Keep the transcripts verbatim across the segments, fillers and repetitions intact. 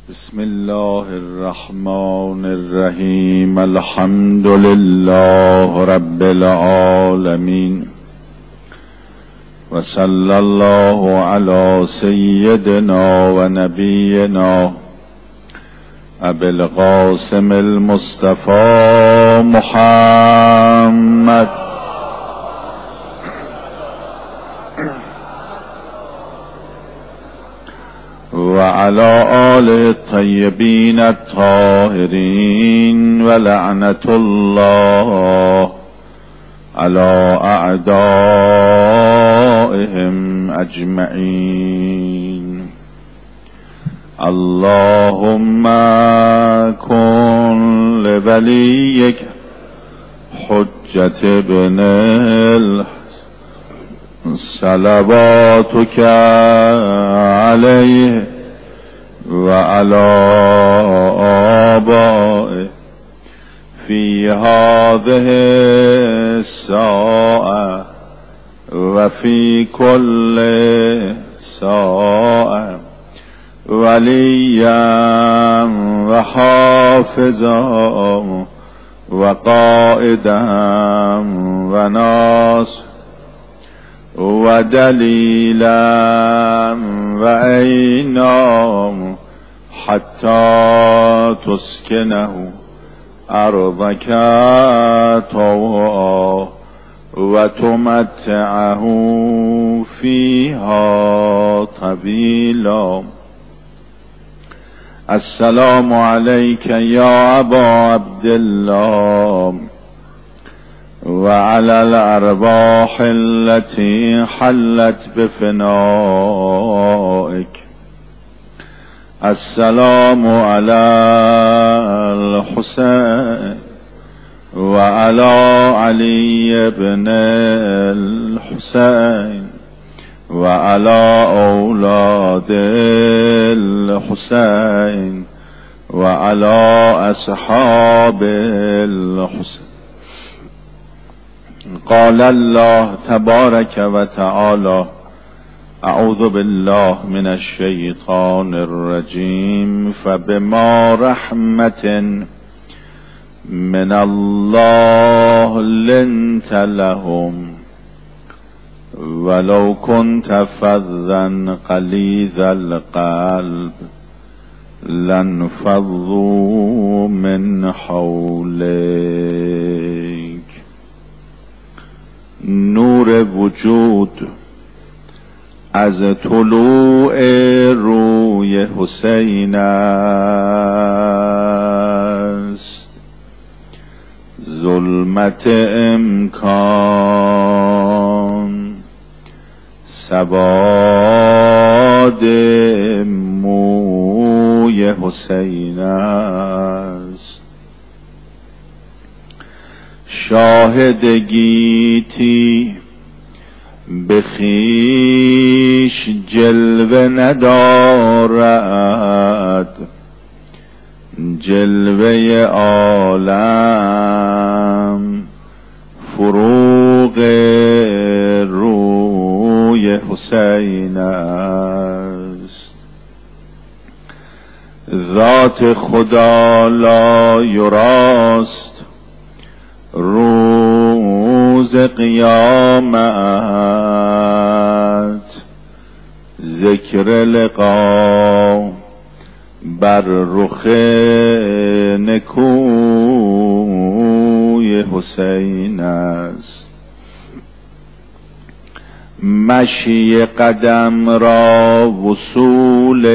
بسم الله الرحمن الرحیم. الحمد لله رب العالمین و صلی الله علی سیدنا و نبینا ابی القاسم المصطفى محمد و علی آله الطیبین الطاهرین و لعنت الله علی اعدائهم اجمعین. اللهم کن لولیک حجت ابن صلواتک علیه و علی آبائه فی هذه الساعة و فی کل ساعة ولیا و حافظا و قائدا و ناصر و دلیلا و عینا حتی تسکنه ارضک طوعا و تمتعه فیها طویلا. السلام علیک یا ابا عبدالله و علی الارواح التي حلت بفنائك. السلام علی الحسین و علی علی بن الحسین و علی اولاد الحسین و علی اصحاب الحسین. قال الله تبارک و تعالی اعوذ بالله من الشیطان الرجیم فبما رحمت من الله لنت لهم ولو كنت فظا غلیظ القلب لانفضوا من حولك. نور وجود از طلوع روی حسین است، ظلمت امکان سواد موی حسین است. شاهد گیتی به خویش جلوه ندارد، جلوه عالم فروغ روی حسین است. ذات خدا لا یراست روز قیامت، ذکر لقا بر رخ نکوی حسین است. مشی قدم را وصول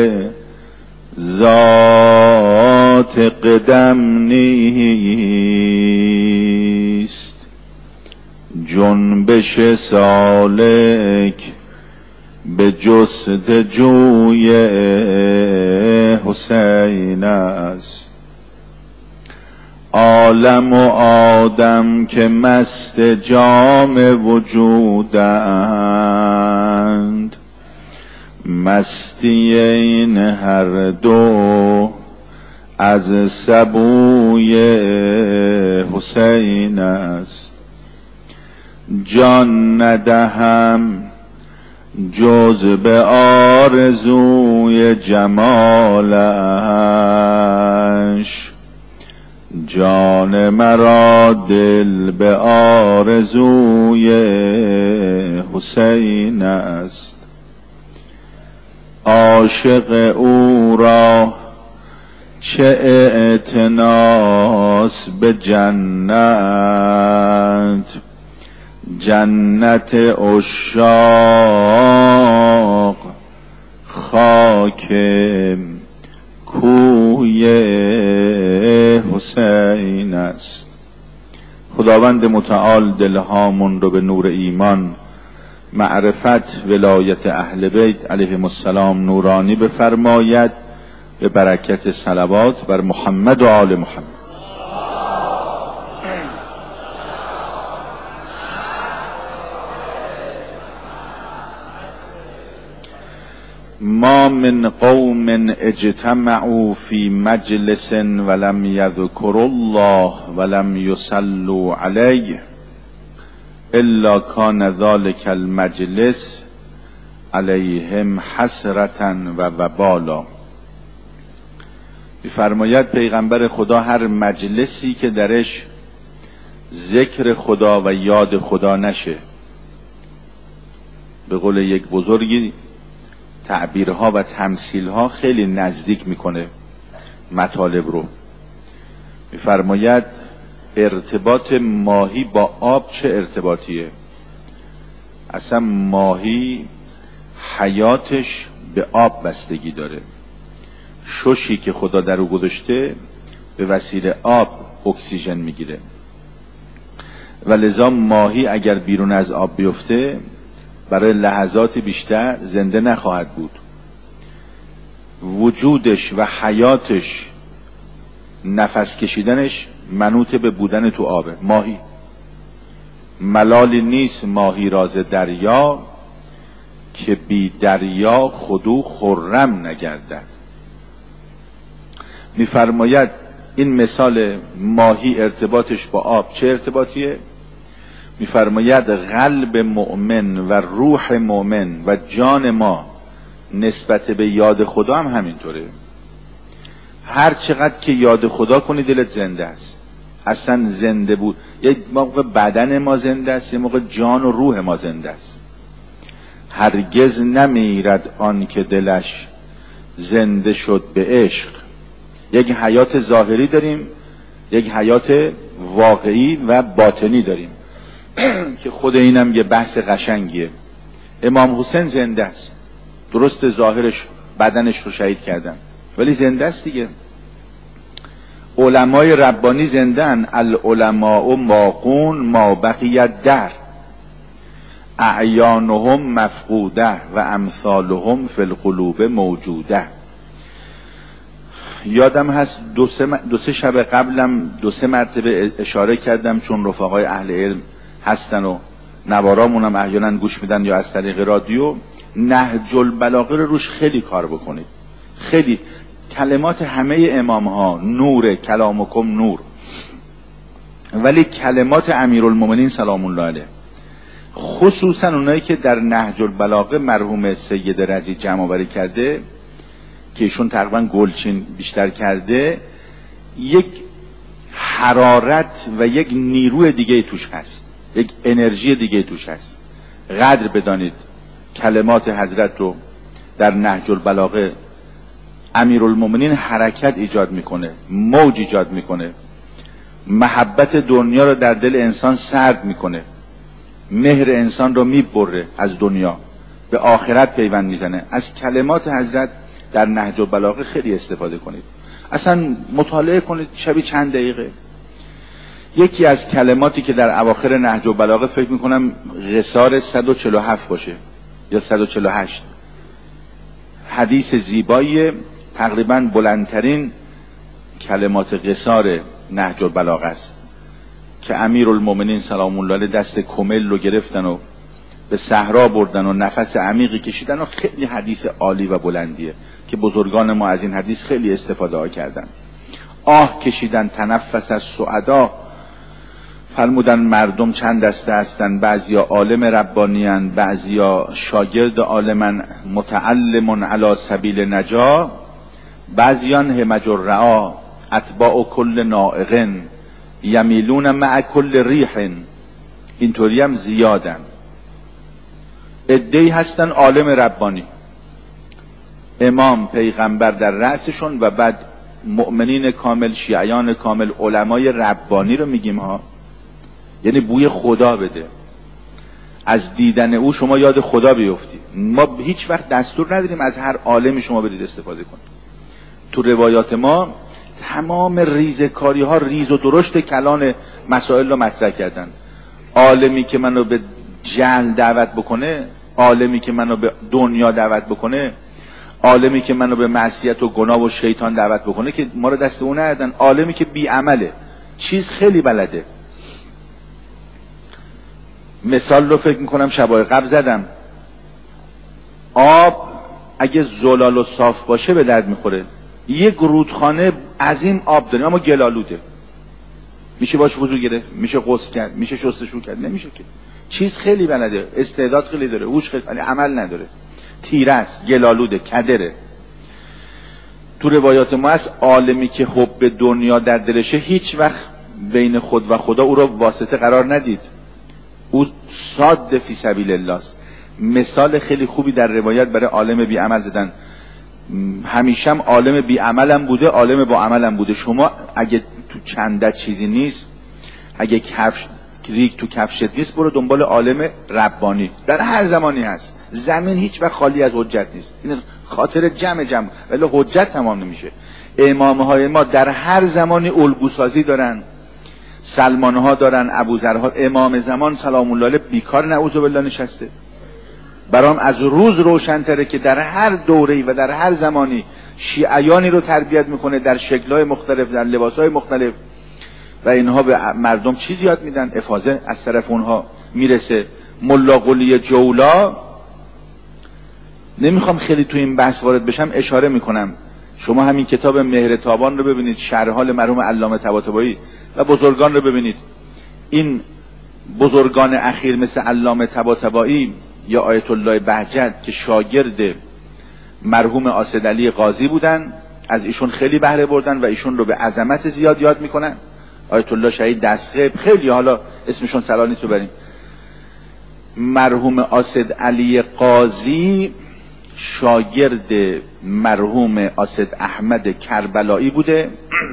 ذات قدم نیست، جنبش سالک به جستجوی حسین است. عالم و آدم که مست جام وجودند، مستی این هر دو از سبوی حسین است. جان ندهم جز به آرزوی جمالش، جان مرا دل به آرزوی حسین است. عاشق او را چه اعتناس به جنت، جنت عشاق خاک کوی حسین است. خداوند متعال دلهامون رو به نور ایمان، معرفت، ولایت اهل بیت علیهم السلام نورانی بفرماید به برکت صلوات بر محمد و آل محمد. ما من قوم اجتمعوا فی مجلس ولم یذکروا الله ولم یصلوا علیه الا کان ذلک المجلس علیهم حسرة و وبالا. می‌فرماید پیغمبر خدا هر مجلسی که درش ذکر خدا و یاد خدا نشه، به قول یک بزرگی تعبیرها و تمثیلها خیلی نزدیک میکنه مطالب رو. میفرماید ارتباط ماهی با آب چه ارتباطیه؟ اصلا ماهی حیاتش به آب بستگی داره. ششی که خدا در او گذاشته به وسیله آب اکسیژن میگیره و لذا ماهی اگر بیرون از آب بیفته برای لحظات بیشتر زنده نخواهد بود. وجودش و حیاتش، نفس کشیدنش منوط به بودن تو آبه. ماهی ملالی نیست ماهی راز دریا، که بی دریا خودو خرم نگردد. میفرماید این مثال ماهی ارتباطش با آب چه ارتباطیه؟ میفرماید قلب مؤمن و روح مؤمن و جان ما نسبت به یاد خدا هم همینطوره. هر چقدر که یاد خدا کنی دلت زنده است. اصلا زنده بود، یک موقع بدن ما زنده است، یک موقع جان و روح ما زنده است. هرگز نمیرد آن که دلش زنده شد به عشق. یک حیات ظاهری داریم، یک حیات واقعی و باطنی داریم که خود اینم یه بحث قشنگیه. امام حسین زنده است، درست ظاهرش بدنش رو شهید کردن ولی زنده است دیگه. علمای ربانی زندن، العلماء باقون ما بقیت در، اعیانهم مفقوده و امثالهم فی القلوب موجوده. یادم هست دو سه, دو سه شب قبلم دو سه مرتبه اشاره کردم، چون رفقای اهل علم هستن و نوارامونم احیانا گوش میدن یا از طریق رادیو، نهج البلاغه رو روش خیلی کار بکنید. خیلی کلمات همه امام ها نور، کلامکم نور، ولی کلمات امیرالمومنین سلام الله علیه، خصوصا اونایی که در نهج البلاغه مرحوم سید رضی جمع آوری کرده که ایشون تقریبا گلچین بیشتر کرده، یک حرارت و یک نیروی دیگه توش هست، یک انرژی دیگه توش هست. قدر بدانید کلمات حضرت رو در نهج البلاغه امیرالمومنین حرکت ایجاد میکنه، موج ایجاد میکنه، محبت دنیا رو در دل انسان سرد میکنه، مهر انسان رو میبره از دنیا به آخرت پیوند میزنه. از کلمات حضرت در نهج البلاغه خیلی استفاده کنید، اصلا مطالعه کنید شبی چند دقیقه. یکی از کلماتی که در اواخر نهج البلاغه فکر میکنم قصار صد و چهل و هفت باشه یا صد و چهل و هشت، حدیث زیبایی، تقریبا بلندترین کلمات قصار نهج البلاغه است که امیرالمومنین سلام الله علیه دست کمل رو گرفتن و به صحرا بردن و نفس عمیقی کشیدن و خیلی حدیث عالی و بلندیه که بزرگان ما از این حدیث خیلی استفاده ها کردن. آه کشیدن، تنفس از سعدا فرمودن مردم چند دسته هستن، بعضیا عالم ربانیان، بعضیا شاگرد عالمن متعلم علی سبیل نجا، بعضیان همج الرعا اتباع کل نائق یمیلون مع کل ریح. اینطوری هم زیادن. عده‌ای هستن عالم ربانی، امام پیغمبر در رأسشون و بعد مؤمنین کامل، شیعیان کامل، علمای ربانی رو میگیم ها، یعنی بوی خدا بده، از دیدن او شما یاد خدا بیفتی. ما هیچ وقت دستور نداریم از هر عالمی شما برید استفاده کنید. تو روایات ما تمام ریزکاری ها ریز و درشت کلان مسائل رو مطرح کردن. عالمی که منو به جهل دعوت بکنه، عالمی که منو به دنیا دعوت بکنه، عالمی که منو به معصیت و گناه و شیطان دعوت بکنه که ما رو دست اون ندادن. عالمی که بی عمله، چیز خیلی بلده. مثال رو فکر میکنم شبای قبل زدم. آب اگه زلال و صاف باشه به درد میخوره. یک رودخانه عظیم آب داریم اما گلالوده، میشه باش وضو گرفت، میشه غسل کرد، میشه شستشو کرد؟ نمیشه که. چیز خیلی بلده، استعداد خیلی داره، هوش خیلی، ولی عمل نداره، تیره است، گلالوده، کدره. تو روایات ما از عالمی که حب دنیا در دلشه هیچ وقت بین خود و خدا او را واسطه قرار ندید، او صاد فی سبیل الله است. مثال خیلی خوبی در روایت برای عالم بی عمل زدن. همیشه هم عالم بی عملم بوده، عالم با عملم بوده. شما اگه تو چندت چیزی نیست، اگه کفش ریگ تو کفشت نیست، برو دنبال عالم ربانی، در هر زمانی هست. زمین هیچ وقت خالی از حجت نیست، این خاطر جمع جمع، ولی حجت تمام نمیشه. امامهای ما در هر زمانی الگو سازی دارن، سلمان ها دارن، ابوذرها. امام زمان سلام الله علیه بیکار نعوذ بالله نشسته. برام از روز روشن‌تره که در هر دوره‌ای و در هر زمانی شیعیانی رو تربیت میکنه در شکل‌های مختلف، در لباس‌های مختلف، و اینها به مردم چیز یاد میدن، افاضه از طرف اونها میرسه. ملا قلی جولا، نمیخوام خیلی تو این بحث وارد بشم، اشاره میکنم. شما همین کتاب مهر تابان رو ببینید، شرح حال مرحوم علامه طباطبایی و بزرگان رو ببینید. این بزرگان اخیر مثل علامه طباطبایی یا آیت الله بهجت که شاگرد مرحوم اسدعلی قاضی بودن، از ایشون خیلی بهره بردن و ایشون رو به عظمت زیاد یاد میکنن. آیت الله شهید دستخیب، خیلی حالا اسمشون صلاح نیست ببریم. مرحوم اسدعلی قاضی شاگرد مرحوم اسد احمد کربلایی بوده.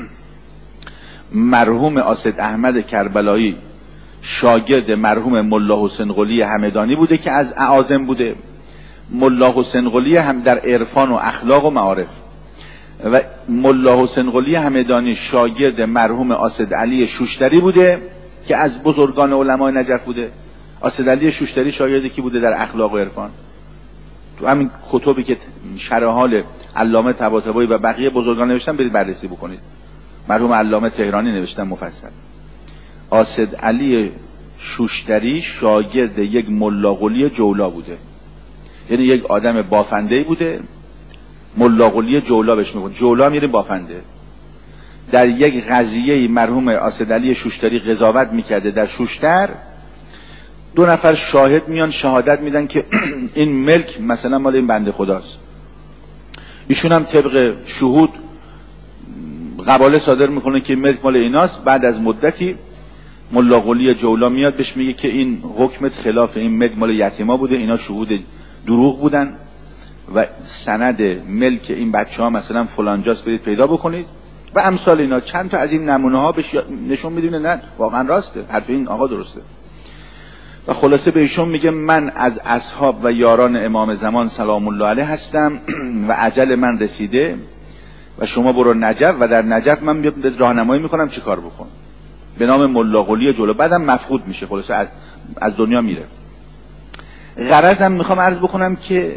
مرحوم اسد احمد کربلایی شاگرد مرحوم ملا حسین قلی همدانی بوده که از اعاظم بوده. ملا حسین قلی هم در عرفان و اخلاق و معارف، و ملا حسین قلی همدانی شاگرد مرحوم اسدعلی شوشتری بوده که از بزرگان علمای نجف بوده. اسدعلی شوشتری شاگرد کی بوده در اخلاق و عرفان؟ تو همین کتبی که شرح حال علامه طباطبایی و بقیه بزرگان نوشتن برید بررسی بکنید. مرحوم علامه تهرانی نوشتن مفصل. اسدعلی شوشتری شاگرد یک ملا قلی جولا بوده، یعنی یک آدم بافنده‌ای بوده. ملا قلی جولا بهش میگن، جولا میره بافنده. در یک قضیه مرحوم اسدعلی شوشتری قضاوت میکرده در شوشتر، دو نفر شاهد میان شهادت میدن که این ملک مثلا مال این بنده خداست. ایشون هم طبق شهود قباله صادر میکنه که ملک مال ایناست. بعد از مدتی ملا قلی جولا میاد بهش میگه که این حکمت خلاف، این ملک مال یتیما بوده، اینا شهود دروغ بودن و سند ملک این بچه ها مثلا فلانجاست، برید پیدا بکنید و امثال اینا. چند تا از این نمونه ها بهش نشون میدونه نه واقعا راسته، حرف این آقا درسته. و خلاصه به ایشون میگه من از اصحاب و یاران امام زمان سلام الله علیه هستم و اجل من رسیده و شما برو نجف و در نجف من به راهنمایی میکنم چی کار بکن، به نام ملا قلی جلو. بعدم مفقود میشه، خلاصه از, از دنیا میره. غرضم میخوام عرض بکنم که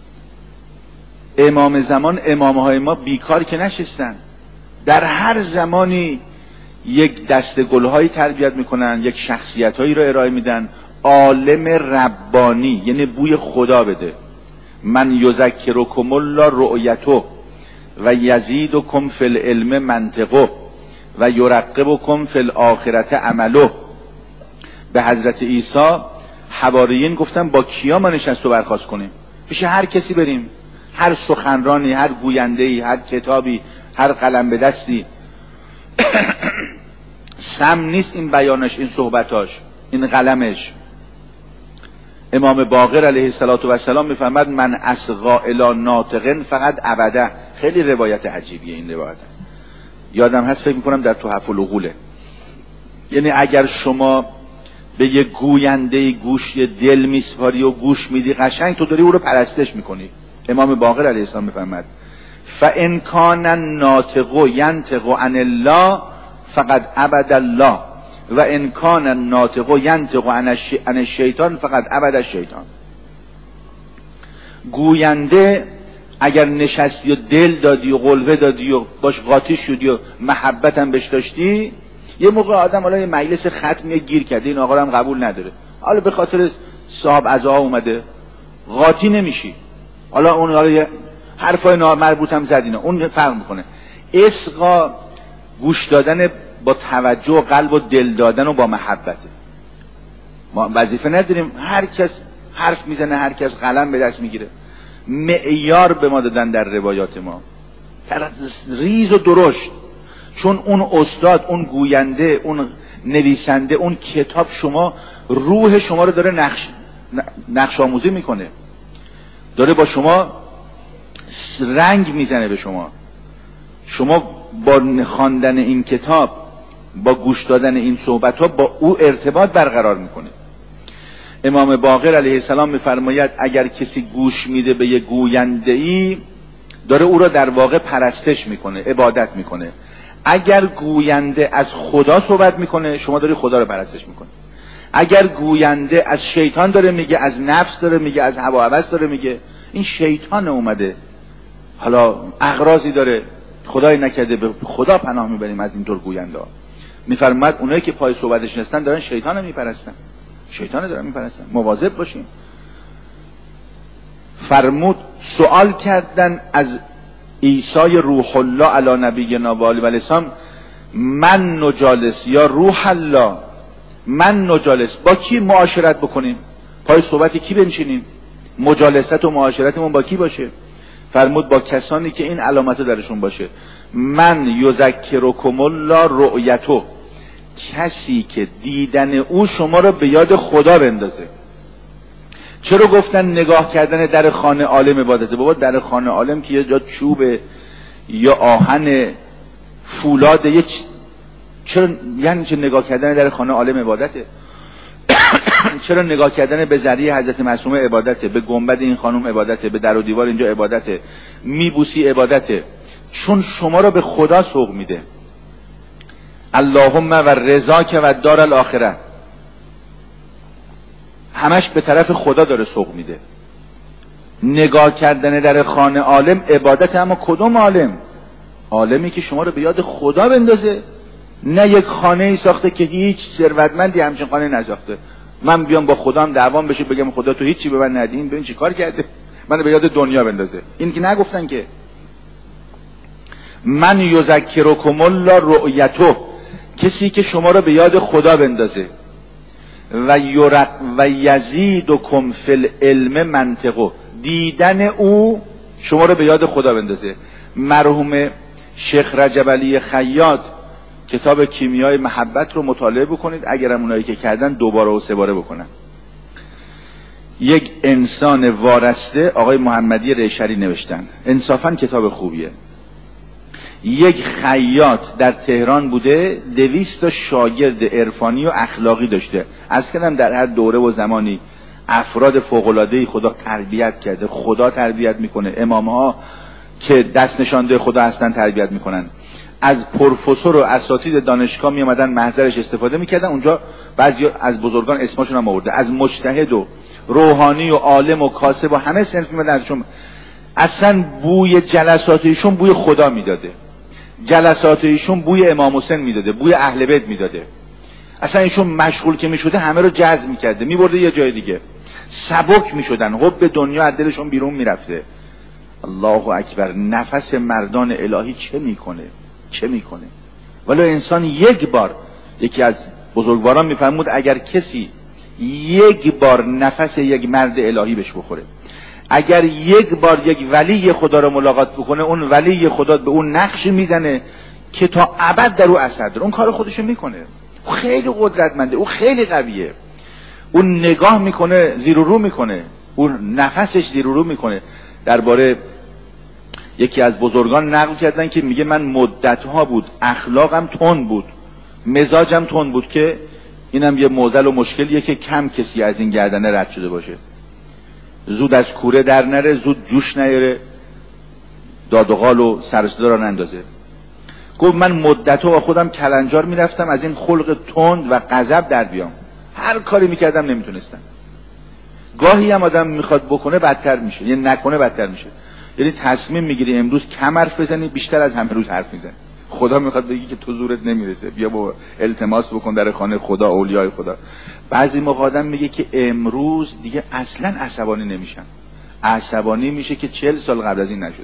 امام زمان، امامهای ما بیکار که نشستن، در هر زمانی یک دسته گلهایی تربیت میکنن، یک شخصیتهایی رو ارائه میدن. عالم ربانی یعنی بوی خدا بده. من یذکرکم الله رؤیته و یزیدکم فی العلم منطقه و یرقبکم فی الاخرة عمله. به حضرت عیسی حواریین گفتن با کیا ما نشست و برخاست کنیم؟ پیش هر کسی بریم، هر سخنرانی، هر گوینده‌ای، هر کتابی، هر قلم به دستی. سم نیست این بیانش، این صحبتاش، این قلمش. امام باقر علیه السلام میفرماد من اصغا الی ناطقن فقط ابدا. خیلی روایت عجیبیه این روایت، یادم هست فکر میکنم در تحف العقوله. یعنی اگر شما به یه گوینده گوش یه دل میسپاری و گوش میدی قشنگ، تو داری او رو پرستش میکنی. امام باقر علیه السلام میفرماد فان کان الناطق ینطق عن الله فقد عبد الله و ان کان الناطق ینطق عن الشیطان فقد عبد الشیطان. گوینده اگر نشستی و دل دادی و قلوه دادی و باش قاطی شدی و محبت هم بهش داشتی، یه موقع آدم حالا یه مجلس ختم گیر کرده، این آقا هم قبول نداره، حالا به خاطر صاحب عزا اومده، قاطی نمیشی، حالا اون حالا یه حرفای نامربوط هم زد، اینا اون فرق میکنه. اصغا گوش دادن با توجه و قلب و دل دادن و با محبته. ما وظیفه نداریم هر کس حرف میزنه، هر کس قلم به دست میگیره. معیار به ما دادن در روایات ما، ریز و درشت، چون اون استاد، اون گوینده، اون نویسنده، اون کتاب شما روح شما رو داره نقش نقش آموزی میکنه، داره با شما رنگ میزنه به شما. شما با خواندن این کتاب، با گوش دادن این صحبت ها با او ارتباط برقرار میکنه. امام باقر علیه السلام میفرماید اگر کسی گوش میده به یه گوینده‌ای، داره او را در واقع پرستش میکنه، عبادت میکنه. اگر گوینده از خدا صحبت میکنه، شما داری خدا رو پرستش میکنه. اگر گوینده از شیطان داره میگه، از نفس داره میگه، از هوا و هوس داره میگه، این شیطان اومده، حالا اغراضی داره، خدای نکرده به خدا پناه میبریم از اینطور گوینده ها. میفرماید اونایی که پای صحبتش نستن دارن شیطان رو میپرستن، شیطان دارن میپرستن، مواظب باشین. فرمود سوال کردن از عیسی روح الله علی نبینا و آله و السلام، من نجالس یا روح الله، من نجالس، با کی معاشرت بکنیم؟ پای صحبت کی بنشینیم؟ مجالست و معاشرتمون با کی باشه؟ فرمود با کسانی که این علامت درشون باشه. من یذکرکم الله رؤیتو، کسی که دیدن او شما رو به یاد خدا بندازه. چرا گفتن نگاه کردن در خانه عالم عبادته؟ بابا در خانه عالم که یا چوبه یا آهن فولاده، یه چ... چرا یعنی چه نگاه کردن در خانه عالم عبادته؟ چرا نگاه کردن به ذریعه حضرت معصومه عبادته، به گنبد این خانم عبادته، به در و دیوار اینجا عبادته، میبوسی عبادته؟ چون شما رو به خدا سوق میده. اللهم و رضاک و دار الاخره، همش به طرف خدا داره سوق میده. نگاه کردن در خانه عالم عبادت، اما کدوم عالم؟ عالمی که شما رو به یاد خدا بندازه، نه یک خانه ای ساخته که هیچ ثروتمندی همچین خانه نساخته. من بیام با خدا هم دعوام بشه، بگم خدا تو هیچی به من ندین، ببین چی کار کرده، من به یاد دنیا بندازه. این که نگفتن که من یذکرکم الله رؤیتو، کسی که شما رو به یاد خدا بندازه. و یرق و یزیدکم فی العلم منطقو، دیدن او شما رو به یاد خدا بندازه. مرحوم شیخ رجب علی خیاط کتاب کیمیای محبت رو مطالعه بکنید، اگرم اونایی که کردن دوباره و سه باره بکنن. یک انسان وارسته، آقای محمدی ریشری نوشتن، انصافا کتاب خوبیه. یک خیاط در تهران بوده، دویست تا شاگرد عرفانی و اخلاقی داشته. از کردم در هر دوره و زمانی افراد فوق‌العاده‌ای خدا تربیت کرده، خدا تربیت میکنه، امامها که دست نشانده خدا هستن تربیت میکنن. از پروفسور و اساتید دانشگاه می اومدن محضرش استفاده میکردن، اونجا بعضی از بزرگان اسمشون هم آورده، از مجتهد و روحانی و عالم و کاسب و همه صنف می اومدن ازشون. اصلا بوی جلسات ایشون بوی خدا میداده، جلسات ایشون بوی امام حسین میداده، بوی اهل بیت میداده. اصلا ایشون مشغول که میشده همه رو جذب میکرده، میبرده یه جای دیگه، سبک میشدن، حب دنیا از دلشون بیرون میرفته. الله اکبر، نفس مردان الهی چه میکنه، چه میکنه. ولی انسان یک بار یکی از بزرگواران میفرمود اگر کسی یک بار نفس یک مرد الهی بهش بخوره، اگر یک بار یک ولی خدا رو ملاقات بکنه، اون ولی خدا به اون نقش میزنه که تا ابد در او اثر داره. اون کار خودشو میکنه، او خیلی قدرتمنده، او خیلی قویه، اون نگاه میکنه زیر و رو میکنه، اون نفسش زیر و رو میکنه. درباره یکی از بزرگان نقل کردن که میگه من مدتها بود اخلاقم تند بود، مزاجم تند بود، که اینم یه معضل و مشکلیه که کم کسی از این گردنه رد شده باشه، زود از کوره در نره، زود جوش نیاره، داد و قال و سر و صدا را نندازه. گفت من مدتها با خودم کلنجار میرفتم از این خلق تند و غضب در بیام، هر کاری میکردم نمیتونستم. گاهی هم آدم میخواد بکنه بدتر میشه، یعنی نکنه بدتر میشه. یعنی تصمیم میگیری امروز کم حرف بزنی، بیشتر از همه روز حرف میزنی. خدا میخواد بگی که تو زورت نمیرسه، بیا با التماس بکن در خانه خدا، اولیای خدا. بعضی موقع آدم میگه که امروز دیگه اصلا عصبانی نمیشم، عصبانی میشه که چهل سال قبل از این نشد.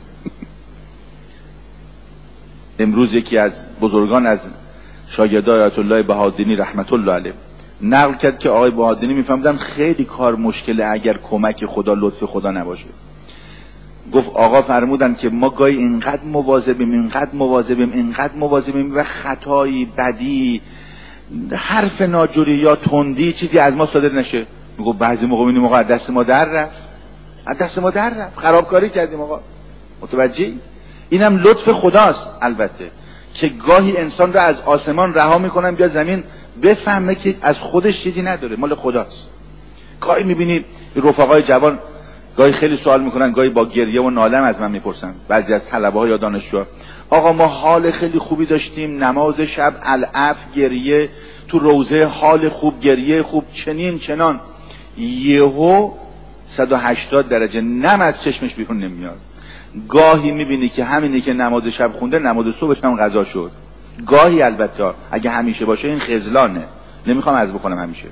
امروز یکی از بزرگان از شاگردای آیت الله بهادینی رحمت الله علیه نقل کرد که آقای بهادینی میفهمدن خیلی کار مشکله اگر کمک خدا، لطف خدا نباشه. گفت آقا فرمودن که ما گاهی اینقدر مواظبیم، اینقدر مواظبیم، اینقدر مواظبیم و خطایی، بدی، حرف ناجوری یا تندی چیزی از ما صادر نشه. میگه بعضی موقع میبینیم آقا از دست ما در رفت، از دست ما در رفت، خرابکاری کردیم آقا. متوجهی؟ اینم لطف خداست البته، که گاهی انسان رو از آسمان رها میکنن بیا زمین، بفهمه که از خودش چیزی نداره، مال خداست. گاهی میبینی رفقای جوان گاهی خیلی سوال میکنن، گاهی با گریه و نالم از من میپرسن، بعضی از طلبه‌ها یا دانشجوها، آقا ما حال خیلی خوبی داشتیم، نماز شب العف، گریه تو روزه، حال خوب، گریه خوب، چنین چنان، یهو صد و هشتاد درجه نم از چشمش بیرون نمیاد. گاهی میبینی که همینی که نماز شب خونده نماز صبحش هم قضا شد. گاهی البته، اگه همیشه باشه این خذلانه، نمیخوام عرض بکنم همیشه.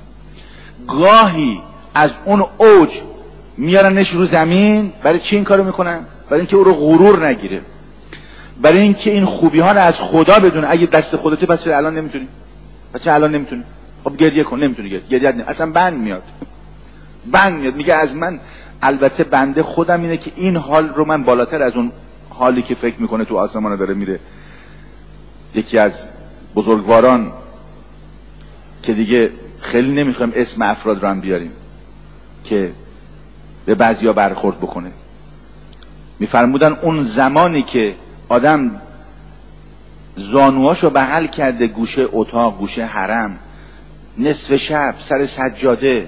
گاهی از اون اوج میارنش رو زمین. برای چی این کارو میکنن؟ برای اینکه او رو غرور نگیره، برای اینکه این خوبی ها رو از خدا بدونه. اگه دست خودته پس چرا الان نمیتونی؟ پس چرا الان نمیتونی؟ خب گریه کن. نمیتونی گریه، گریه نه. اصلا بند میاد، بند میاد. میگه از من، البته بنده خودم اینه که این حال رو من بالاتر از اون حالی که فکر میکنه تو آسمان داره میره. یکی از بزرگواران که دیگه خیلی نمیخوایم اسم افراد رو هم بیاریم که به بعضیا برخورد بکنه، میفرمودن اون زمانی که آدم زانوهاشو بغل کرده گوشه اتاق، گوشه حرم، نصف شب سر سجاده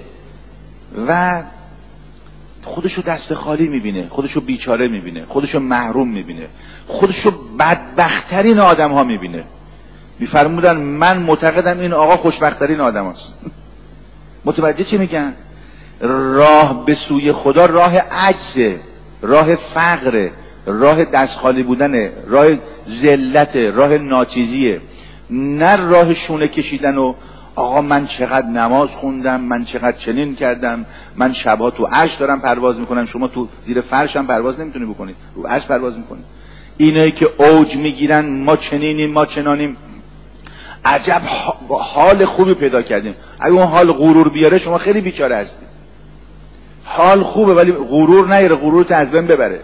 و خودشو دست خالی میبینه، خودشو بیچاره میبینه، خودشو محروم میبینه، خودشو بدبختترین آدم ها میبینه، میفرمودن من معتقدم این آقا خوشبختترین آدم هست. متوجه چی میگن؟ راه به سوی خدا راه عجزه، راه فقره، راه دست خالی بودنه، راه ذلت، راه ناچیزیه، نه راه شونه کشیدن و آقا من چقدر نماز خوندم، من چقدر چنین کردم، من شبها تو عرش دارم پرواز میکنم، شما تو زیر فرش هم پرواز نمیتونی بکنید، رو عرش پرواز میکنید. اینایی که اوج میگیرن ما چنینیم، ما چنانیم، عجب حال خوبی پیدا کردیم. اگه اون حال غرور بیاره شما خیلی بیچاره هستید. حال خوبه ولی غرور نیاره، غرورت از بین ببره.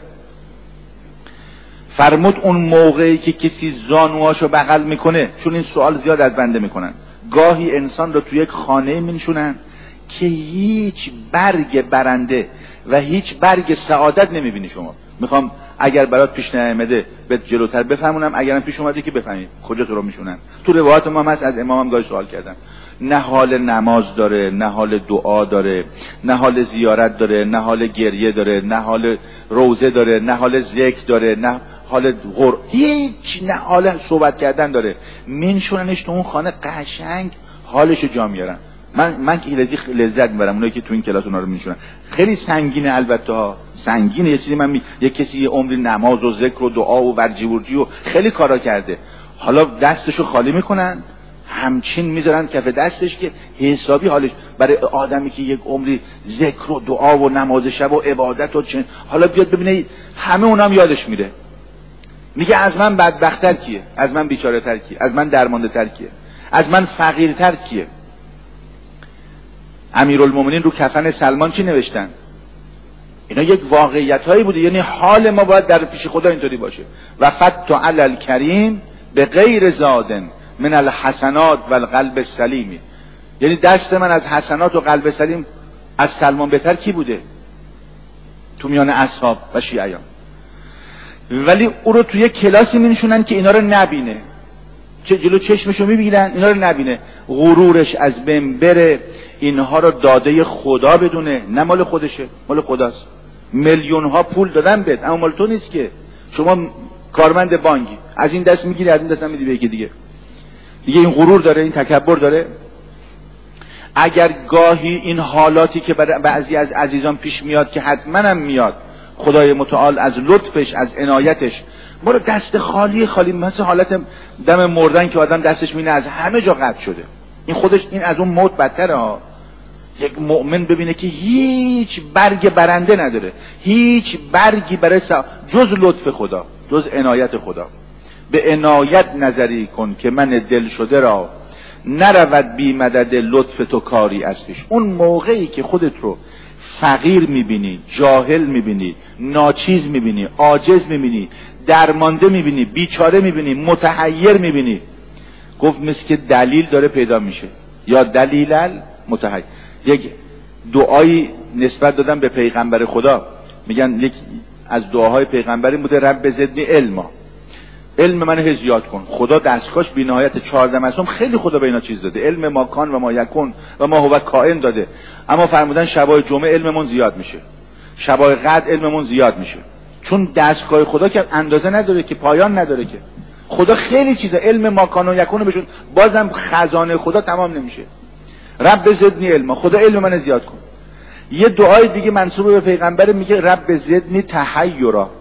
فرمود اون موقعی که کسی زانوهاشو بغل میکنه، چون این سوال زیاد از بنده میکنن، گاهی انسان رو تو یک خانه مینشونن که هیچ برگ برنده و هیچ برگ سعادت نمیبینی شما. میخوام اگر برات پیش نیامده به جلوتر بفهمونم، اگرم پیش اومده که بفهمید کجا تو رو میشونن. تو روایات ما هست، از امامم گاهی سوال کردم، نه حال نماز داره، نه حال دعا داره، نه حال زیارت داره، نه حال گریه داره، نه حال روزه داره، نه حال ذکر داره، نه حال غر، هیچ، نه حال صحبت کردن داره. منشوننش تو اون خانه قشنگ حالشو جا میارن. من من که لذت میبرم اونایی که تو این کلاس اونا رو میشونن. خیلی سنگینه البته ها، سنگینه. یه چیزی من می... یه کسی یه عمری نماز و ذکر و دعا و ورجی ورجی و خیلی کارا کرده، حالا دستشو خالی میکنن همچین میذارن کف دستش که حسابی حالش. برای آدمی که یک عمری ذکر و دعا و نماز شب و عبادت و چن، حالا بیاد ببینه همه اونام یادش میره، میگه از من بدبخت‌تر کیه، از من بیچاره‌تر کیه، از من درمانده تر کیه، از من فقیرتر کیه. امیرالمومنین رو کفن سلمان چی نوشتن؟ اینا یک واقعیت هایی بوده، یعنی حال ما باید در پیش خدا اینطوری باشه. و فتو علی الکریم به غیر زادن من الحسنات و القلب السلیمی، یعنی دست من از حسنات و قلب سلیم از سلمان بهتر کی بوده تو میان اصحاب و شیعیان؟ ولی او رو توی کلاسی می‌نشونن که اینا رو نبینه، چه جلو چشمشو میبینن اینا رو نبینه، غرورش از بین بره، اینها رو داده خدا بدونه، نه مال خودشه، مال خداست. میلیون ها پول دادن بهت، اما مال تو نیست که. شما کارمند بانکی، از این دست میگیری از این دست هم میدی به یکی دیگه. دیگه این غرور داره، این تکبر داره. اگر گاهی این حالاتی که برای بعضی از عزیزان پیش میاد که حتما هم میاد، خدای متعال از لطفش از عنایتش ما رو دست خالی خالی، مثل حالت دم مردن که آدم دستش مینه از همه جا قطع شده، این خودش این از اون موت بدتره ها. یک مؤمن ببینه که هیچ برگ برنده نداره، هیچ برگی برای سا... جز لطف خدا، جز عنایت خدا. به عنایت نظری کن که من دل شده را، نرود بی مدد لطف تو کاری از پیش. اون موقعی که خودت رو فقیر میبینی، جاهل میبینی، ناچیز میبینی، عاجز میبینی، درمانده میبینی، بیچاره میبینی، متحیر میبینی، گفت مثل که دلیل داره پیدا میشه، یا دلیلل متحیر. یک دعایی نسبت دادن به پیغمبر خدا، میگن یک از دعاهای پیغمبری بوده رب زدنی علما، علم من زیاد کن. خدا دستگاهش بی نهایت، چهارده معصوم خیلی خدا به اینا چیز داده، علم ما کان و ما یکون و ما هو کائن داده، اما فرمودن شبای جمعه علممون زیاد میشه، شبای قدر علممون زیاد میشه، چون دستگاه خدا که اندازه نداره که، پایان نداره که. خدا خیلی چیزه، علم ما کان و یکون بشون، بازم خزانه خدا تمام نمیشه. رب زدنی علما، خدا علم من زیاد کن. یه دعای دیگه منسوب به پیغمبر میگه رب زدنی تحیرا،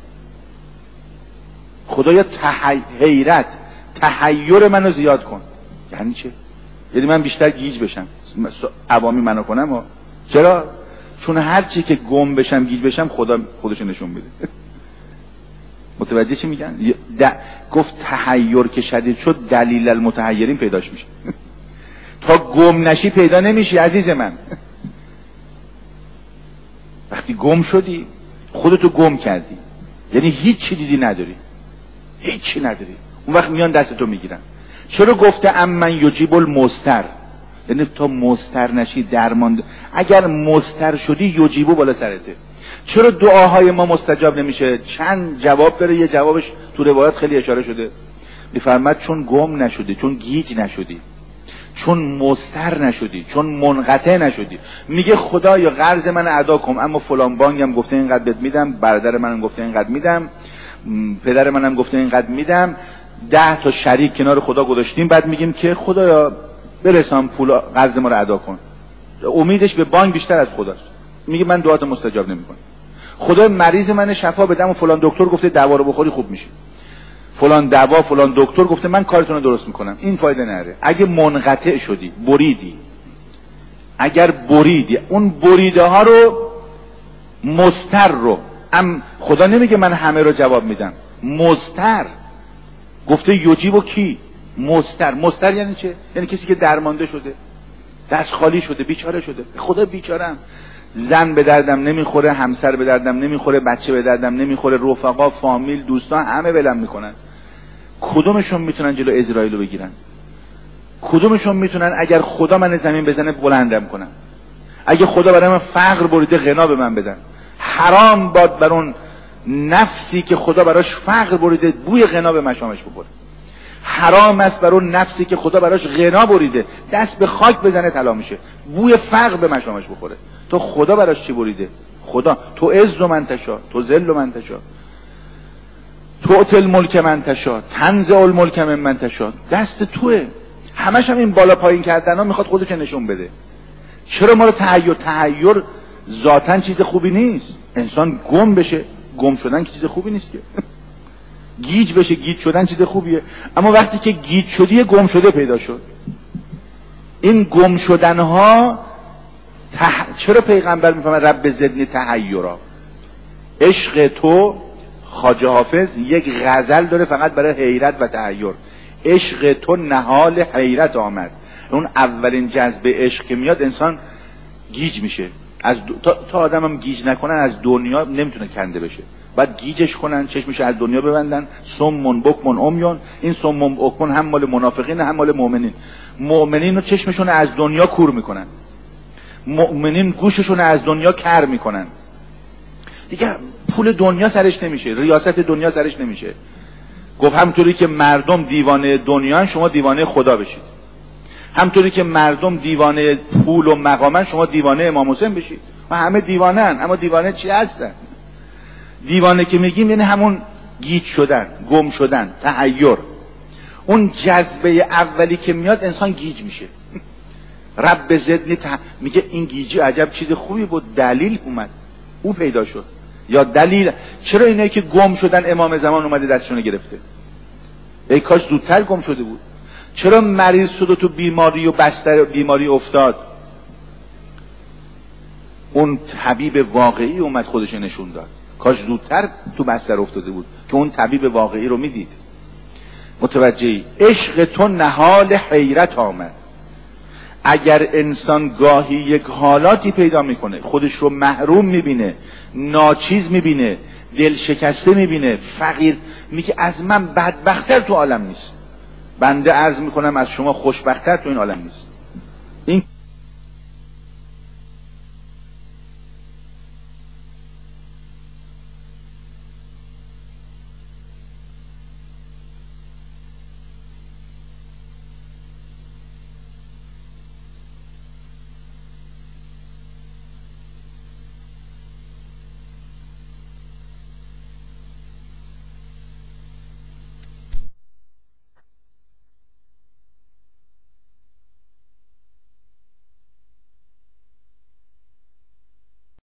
خدایا تحی... حیرت تحیر منو زیاد کن. یعنی چه؟ یعنی من بیشتر گیج بشم، عوامی منو کنم و... چرا؟ چون هر چی که گم بشم گیج بشم خدا خودشو نشون بده. متوجه چی میگن؟ د... گفت تحیر که شدید شد دلیل المتحیرین پیداش میشه. تا گم نشی پیدا نمیشی عزیز من. وقتی گم شدی خودتو گم کردی، یعنی هیچ چی دیدی نداری، هیچی نداری، اون وقت میان دستتو میگیرن. چرا گفته امن یجیب المضطر؟ یعنی تا مضطر نشی، درمان، اگر مضطر شدی یجیبو بالا سرته. چرا دعاهای ما مستجاب نمیشه؟ چند جواب داره، یه جوابش تو روایات خیلی اشاره شده، میفرماد چون گم نشدی، چون گیج نشدی، چون مضطر نشدی، چون منقطع نشدی. میگه خدایا قرض من ادا کن، اما فلان بانکم گفته اینقدر بهت میدم، برادر منم گفته اینقدر میدم، پدر منم گفته اینقدر میدم، ده تا شریک کنار خدا گذاشتیم، بعد میگیم که خدایا برسان پول قرض ما رو ادا کن. امیدش به بانک بیشتر از خداست. میگه من دعاتو مستجاب نمیکنم. خدا مریض من شفا بدم و فلان دکتر گفته دوا رو بخوری خوب میشه، فلان دوا فلان دکتر گفته من کارتون رو درست میکنم، این فایده نره. اگه منقطع شدی، بریدی، اگر بریدی، اون بریده ها رو مستر رو ام خدا نمیگه من همه رو جواب میدم، مستر گفته یجیبو کی؟ مستر. مستر یعنی چه؟ یعنی کسی که درمانده شده، دست خالی شده، بیچاره شده. خدا بیچارم، زن به دردم نمیخوره، همسر به دردم نمیخوره، بچه به دردم نمیخوره، رفقا، فامیل، دوستان همه ولم میکنن. کدومشون میتونن جلو اسرائیل رو بگیرن؟ کدومشون میتونن اگر خدا من زمین بزنه بلندم کنن؟ اگه خدا برای من فقر بریده غنا به من بدن، حرام باد بر اون نفسی که خدا براش فقر بریده بوی غنا به مشامش بخوره. حرام است بر اون نفسی که خدا براش غنا بریده دست به خاک بزنه طلا میشه، بوی فقر به مشامش بخوره. تو خدا براش چی بریده؟ خدا تو عز و منتشا، تو ذل و منتشا، تو تل ملک منتشا، تنزع الملک من منتشا، دست توه. همش هم این بالا پایین کردن ها میخواد خودش نشون بده. چرا ما رو تحیر تحیر ذاتاً چیز خوبی نیست. انسان گم بشه، گم شدن که چیز خوبی نیست که. گیج بشه، گیج شدن چیز خوبیه، اما وقتی که گیج شدی گم شده پیدا شد. این گم شدن ها تح... چرا پیغمبر میفهمه رب زدنی تحیرا؟ عشق تو، خواجه حافظ یک غزل داره فقط برای حیرت و تحیر. عشق تو نهال حیرت آمد. اون اولین جذبه عشق که میاد انسان گیج میشه. از دو... تا... تا آدم هم گیج نکنن از دنیا نمیتونه کنده بشه. بعد گیجش کنن، چشمش از دنیا ببندن. سمون بکمون امیون. این سمون بکمون هم مال منافقین هم مال مؤمنین. مؤمنین رو چشمشون از دنیا کور میکنن، مؤمنین گوششون از دنیا کر میکنن. دیگه پول دنیا سرش نمیشه، ریاست دنیا سرش نمیشه. گفت همطوری که مردم دیوانه دنیان شما دیوانه خدا بشید، همطوری که مردم دیوانه پول و مقامن شما دیوانه امام حسین بشید. و همه دیوانن، اما دیوانه چی هستن؟ دیوانه که میگیم یعنی همون گیج شدن، گم شدن، تحیر. اون جذبه اولی که میاد انسان گیج میشه. رب زدنی تح... میگه این گیجی عجب چیز خوبی بود، دلیل اومد، او پیدا شد. یا دلیل چرا اینایی که گم شدن امام زمان اومده دستشون گرفته؟ ای کاش زودتر گم شده بود. چرا مریض شد و تو بیماری و بستر بیماری افتاد؟ اون طبیب واقعی اومد خودش نشون داد. کاش زودتر تو بستر افتاده بود که اون طبیب واقعی رو میدید. متوجهی؟ عشق تو نهال حیرت آمد. اگر انسان گاهی یک حالاتی پیدا میکنه، خودش رو محروم میبینه، ناچیز میبینه، دل شکسته میبینه، فقیر، میگه از من بدبختر تو عالم نیست. بنده عرض میکنم از شما خوشبختر تو این عالم نیست. این